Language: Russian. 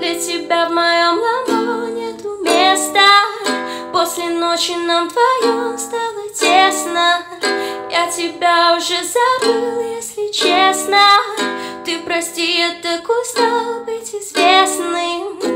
Для тебя в моем ламбо нету места. После ночи нам вдвоем стало тесно. Я тебя уже забыл, если честно. Ты прости, я так устал быть известным.